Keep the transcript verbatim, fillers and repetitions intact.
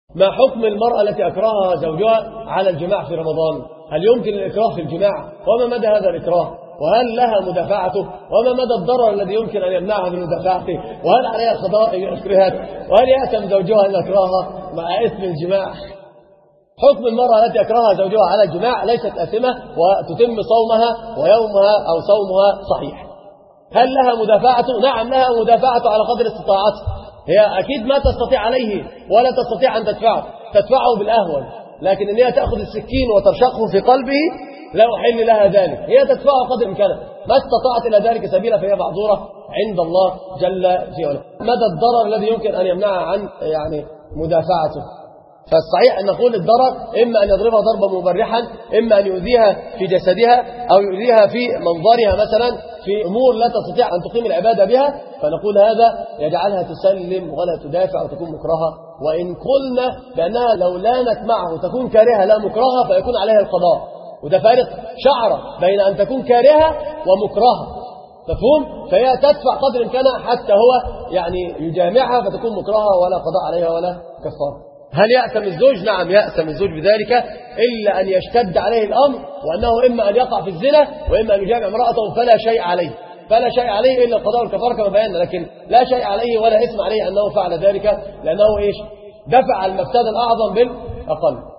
ما حكم المرأة التي أكرهها زوجها على الجماع في رمضان؟ هل يمكن الإكراه في الجماع؟ وما مدى هذا الإكراه؟ وهل لها مدافعته؟ وما مدى الضرر الذي يمكن أن يمنعها من مدافعته؟ وهل عليها قضاء إكراهات؟ وهل يأتم زوجها إن أكرهها مع إثم الجماع؟ حكم المرأة التي أكرهها زوجها على الجماع: ليست آثمة وتتم صومها ويومها أو صومها صحيح. هل لها مدافعته؟ نعم لها مدافعته على قدر استطاعتها. هي أكيد ما تستطيع عليه ولا تستطيع أن تدفعه، تدفعه بالأهون، لكن إن هي تأخذ السكين وترشقه في قلبه لا أحل لها ذلك. هي تدفعه قدر إمكانها، ما استطاعت إلى ذلك سبيلا فهي معذورة عند الله جل في علاه. مدى الضرر الذي يمكن أن يمنعها عن يعني مدافعته؟ فالصحيح أن نقول الضرر إما أن يضربها ضربا مبرحا، إما أن يؤذيها في جسدها أو يؤذيها في منظرها مثلا في أمور لا تستطيع أن تقيم العبادة بها، فنقول هذا يجعلها تسلم ولا تدافع وتكون مكرهة. وإن قلنا بأنها لو لانت معه تكون كارهة لا مكرهة فيكون عليها القضاء، وده فارق شعرة بين أن تكون كارهة ومكرهة، مفهوم؟ فهي تدفع قدر إمكانها حتى هو يعني يجامعها فتكون مكرهة ولا قضاء عليها ولا كفارة. هل يأثم الزوج؟ نعم يأثم الزوج بذلك، إلا أن يشتد عليه الأمر وأنه إما أن يقع في الزنا وإما أن يجامع امرأته فلا شيء عليه، فلا شيء عليه إلا القضاء والكفارة كما بينا، لكن لا شيء عليه ولا اسم عليه أنه فعل ذلك، لأنه إيش؟ دفع المفسدة الأعظم بالأقل.